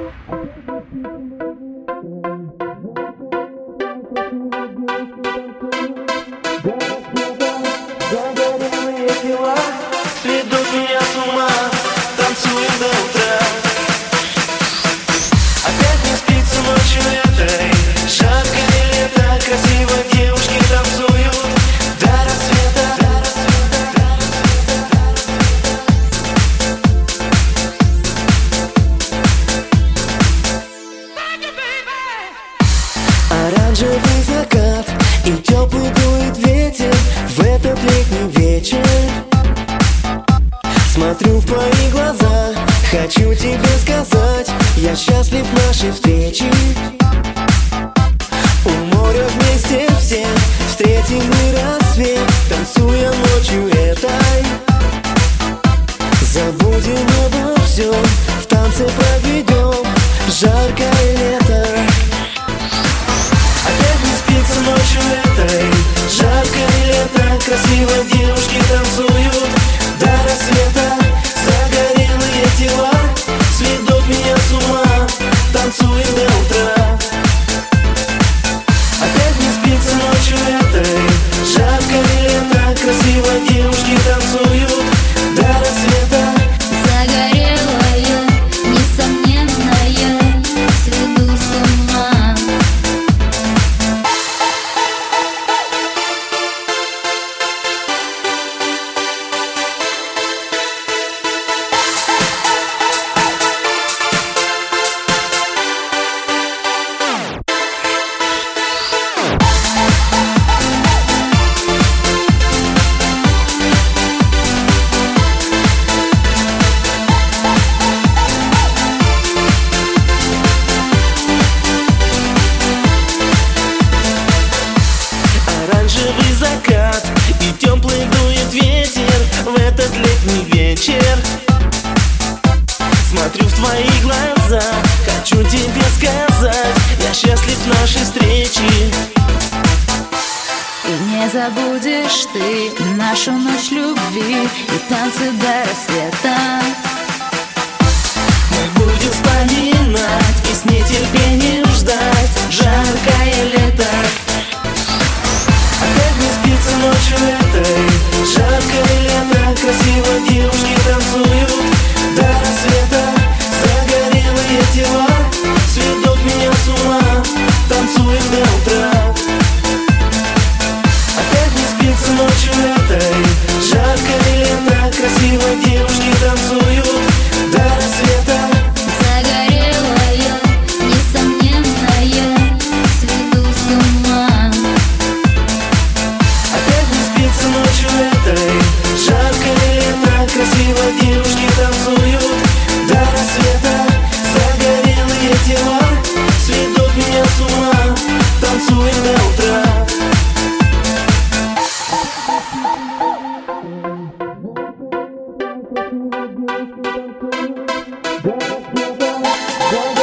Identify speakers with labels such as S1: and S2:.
S1: Загорелые тела сведут меня с ума, танцуем до утра. Опять не спится ночью этой, жаркое лето, красиво девушки танцуют до рассвета. Оранжевый закат и теплый дует ветер в этот летний вечер. Смотрю в твои глаза, хочу тебе сказать, я счастлив нашей встрече. У моря вместе все встретим мы рассвет, танцуя ночью этой. Забудем обо всем, в танце проведем жаркое лето. Опять не спится ночью этой, жаркое лето, красиво девушки танцуют до рассвета. Загорелые тела сведут меня с ума, танцуем до утра. Опять не спится ночью этой, жаркое лето, красиво девушки танцуют до рассвета.
S2: Загорелая, несомненная, сведу с ума.
S1: Оранжевый закат и теплый дует ветер в этот летний вечер. Смотрю в твои глаза, хочу тебе сказать, я счастлив нашей встречи.
S2: И не забудешь ты нашу ночь любви и танцы до рассвета.
S1: Мы будем вспоминать и с нетерпением ждать жаркое лето. Опять не спится ночью этой, жаркое лето, красиво девушки танцуют до рассвета. Загорелые тела сведут меня с ума, танцуем до утра. Опять не спится ночью этой, жаркое лето, красиво девушки танцуют до рассвета.
S2: Загорелая, несомненная, сведу с ума.
S1: Опять не спится ночью этой, жаркое лето, красиво девушки танцуют до рассвета. Загорелые тела сведут меня с ума, танцуем до утра. До рассвета.